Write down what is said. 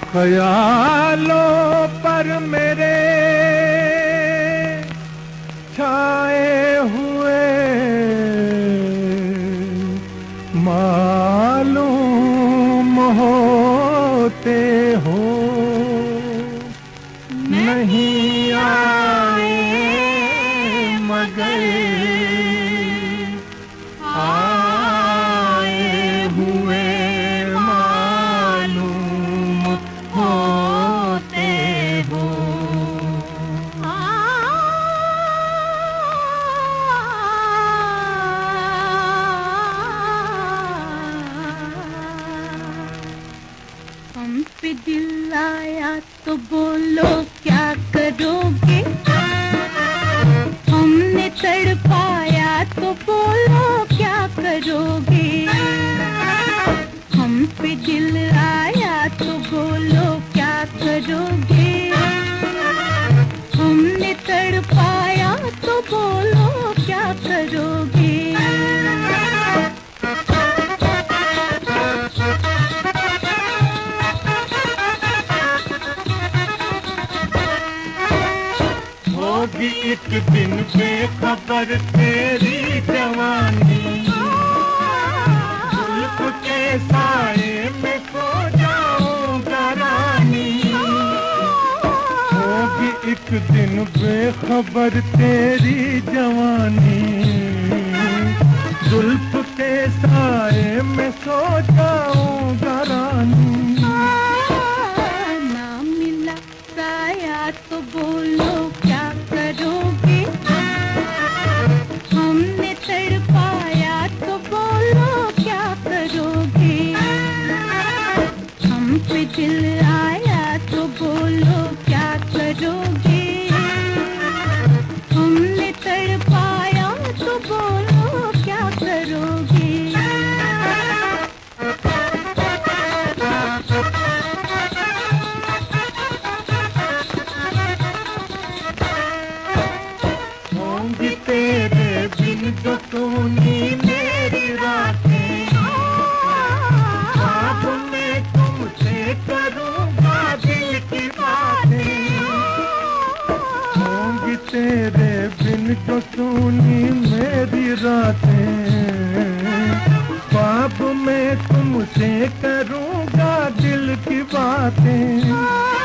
ख्यालों पर मेरे छाए हुए मालूम होते हो, नहीं आए मगर आए हुए मालूम होते हो। हम पे दिल आया तो बोलो क्या करोगे, हमने तड़पाया तो बोलो क्या करोगे। हम पे दिल आया तो बोलो क्या करोगे, हमने तड़पाया तो बोलो क्या करोगे। होगी एक दिन बेखबर तेरी जवानी, जुल्फ के साए में खो जाऊंगा रानी। होगी एक दिन बेखबर तेरी जवानी, जुल्फ के साए में सो जाऊंगा रानी। ना मिला साया तो बोलो क्या करोगे, हमने तड़पाया तो बोलो क्या करोगे। हम पे दिल आया तो बोलो क्या करोगे, हमने तड़पाया तो बोलो क्या करोगे। होंगी तेरे बिन जो सोनी मेरी रातें, ख्वाब में तुमसे करूँगा दिल की बातें। होंगी तेरे बिन जो सोनी मेरी रातें, ख्वाब में तुमसे करूँगा दिल की बातें।